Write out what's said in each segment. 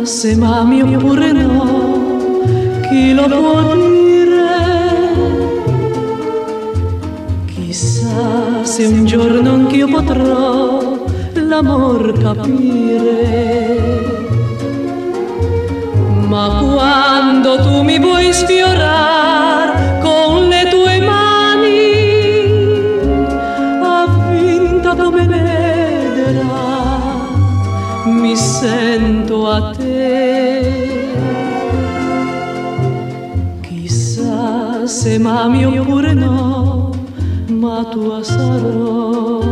se m'ami oppure no, chi lo può dire? Chissà se un giorno anch'io potrò l'amor capire. Ma quando tu mi vuoi sfiorar con le tue mani, avvinta come l'edera, mi sento a te. Chissà se m'ami oppure no, ma tua sarò.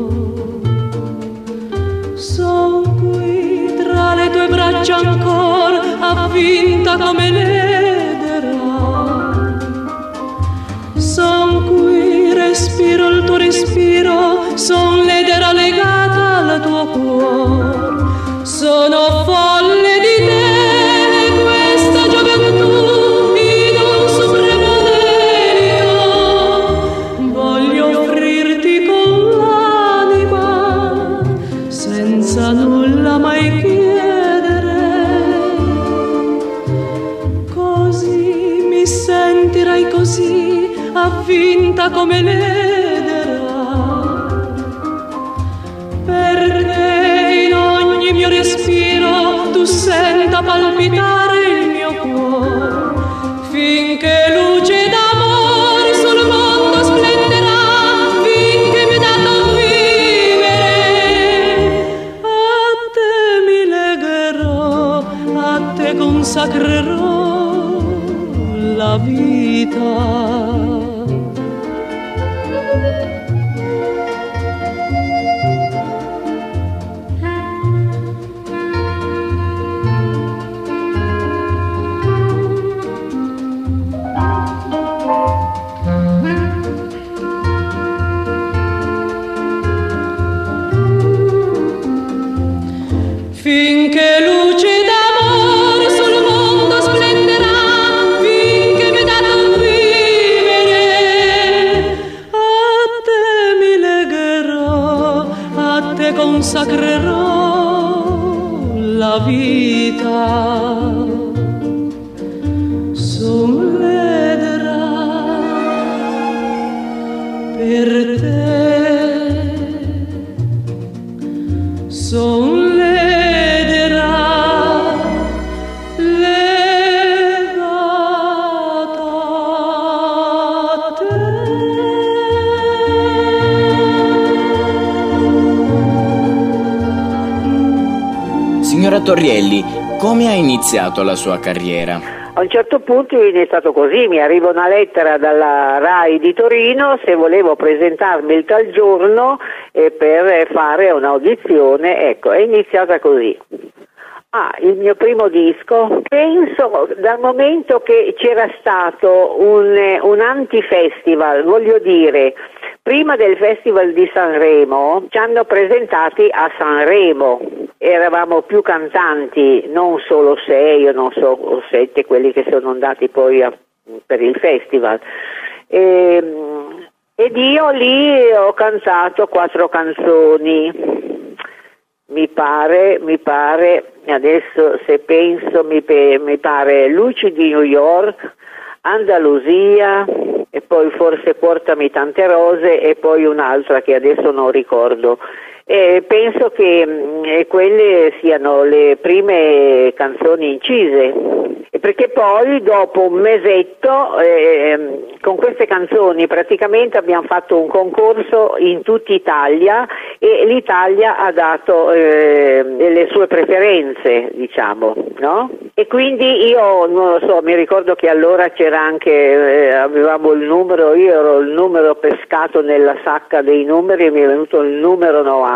Son qui tra le tue braccia ancora, avvinta come l'edera. Son qui, respiro il tuo respiro, son l'edera legata al tuo cuore. Sono folle di te, questa gioventù in un supremo delito. Voglio offrirti con l'anima, senza nulla mai chiedere. Così mi sentirai così, avvinta come l'edera. Perché in ogni mio respiro tu senta palpitare il mio cuore, finché luce d'amore sul mondo splenderà, finché mi è dato vivere. A te mi legherò, a te consacrerò la vita. Finché luce d'amore sul mondo splenderà, finché mi è dato vivere. A te mi legherò, a te consacrerò la vita. Son l'edera per te, son l'edera legata a te. Signora Torrielli, come ha iniziato la sua carriera? A un certo punto è iniziato così, mi arriva una lettera dalla RAI di Torino se volevo presentarmi il tal giorno per fare un'audizione, ecco, è iniziata così. Il mio primo disco, penso dal momento che c'era stato un anti-festival, voglio dire, prima del Festival di Sanremo ci hanno presentati a Sanremo, eravamo più cantanti, non solo 6 o non so 7 quelli che sono andati poi per il festival. Ed io lì ho cantato 4 canzoni. Mi pare, adesso se penso, mi pare Luci di New York, Andalusia e poi forse Portami tante rose e poi un'altra che adesso non ricordo. Penso che quelle siano le prime canzoni incise, perché poi dopo un mesetto con queste canzoni praticamente abbiamo fatto un concorso in tutta Italia e l'Italia ha dato le sue preferenze, diciamo, no? E quindi io non lo so, mi ricordo che allora c'era anche, avevamo il numero, io ero il numero pescato nella sacca dei numeri e mi è venuto il numero 90.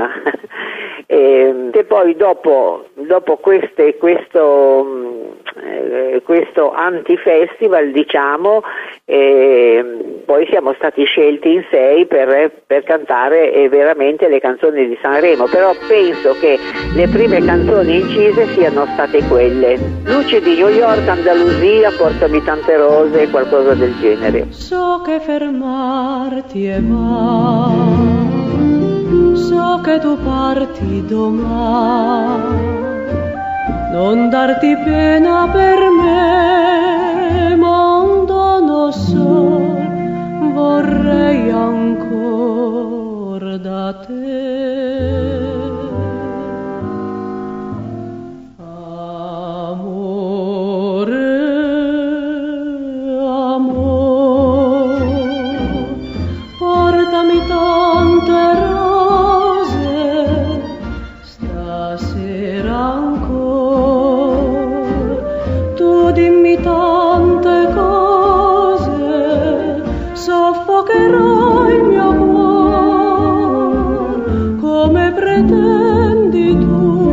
E poi dopo questo anti-festival, diciamo, poi siamo stati scelti in 6 per cantare veramente le canzoni di Sanremo, però penso che le prime canzoni incise siano state quelle: Luci di New York, Andalusia, Portami tante rose, qualcosa del genere. So che fermarti è male, so che tu parti domani, non darti pena per me, mondo non so, vorrei ancora da te. Tante cose soffocherò il mio cuore, come pretendi tu?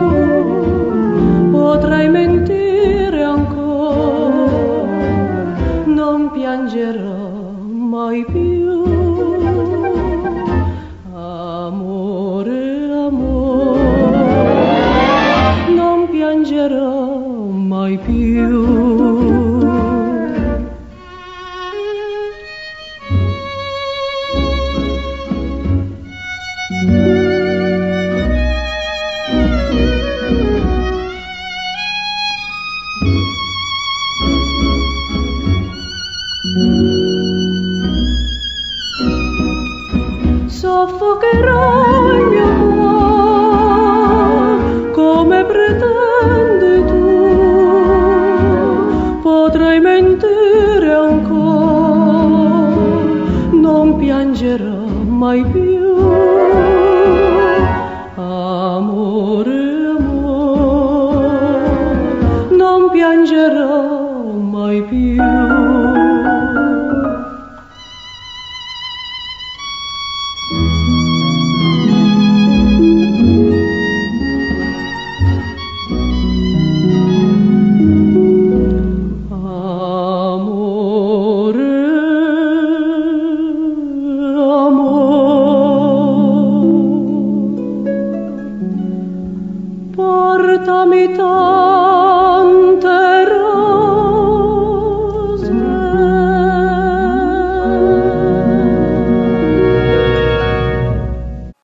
Potrai mentire ancora, non piangerò mai più. Amore, amore, non piangerò mai più. Soffocherò il mio cuore, come pretendi tu? Potrai mentire ancora, non piangerò mai più. Amore, amore, non piangerò mai più. Portami tanto